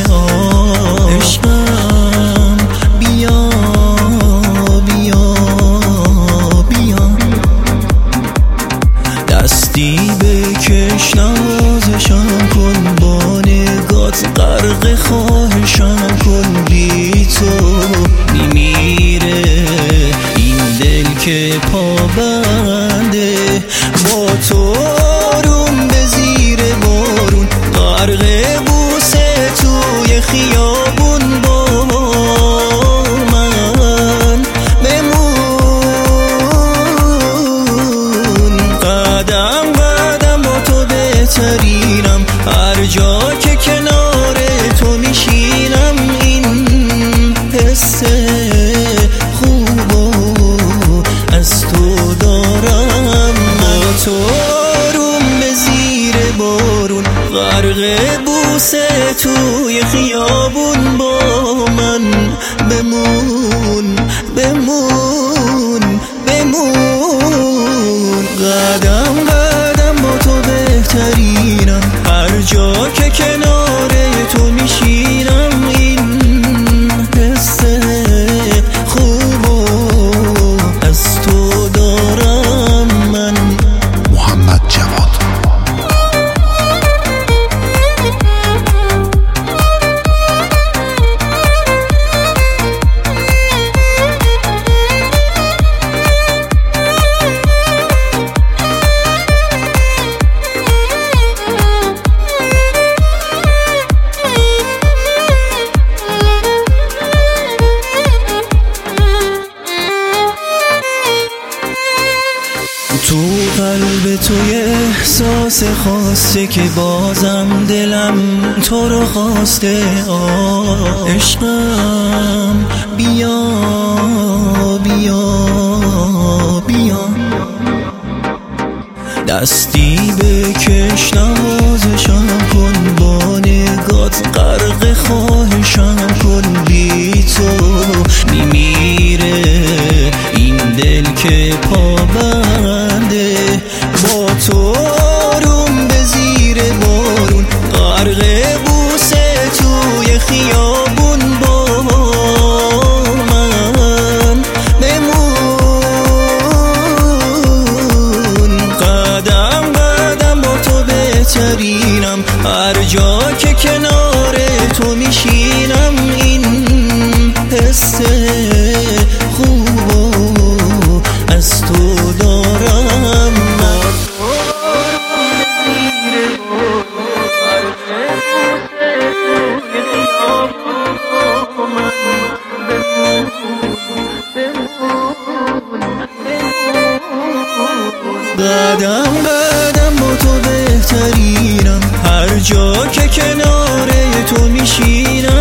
عشقم بیا بیا بیا، دستی بکش نوازشم کن، با نگات غرق خواهشم کن، بی تو میمیره این دل که پابنده، با تو روم به زیر بارون، غرق بوسه توی خیابون، با من بمون، قدم قدم با تو بهترینم، هر جا که کنار تو میشینم، این حس خوبو از تو دارم، با تو روم به زیر بارون، غرق بوسه توی خیابون، با من بمون بمون بمون، قدم قدم با تو بهترینم، هر جا که کنار تو میشینم، این حس خوبو از تو دارم من. محمد جواد. تو قلب توی احساس خاصه که بازم دلم تو رو خواسته، عشقم بیا بیا بیا، دستی بکش نوازشم کن، با نگات غرق خواهشم کن، بی تو میمیره این دل که پابنده، با تو روم به زیر بارون، غرق بوسه توی خیابون، با من بمون، قدم قدم با تو بهترینم، هر جا که کنار تو میشینم، این حس خوبو از تو دارم من. قدم قدم با تو بهترینم، هر جا که کنار تو میشینم،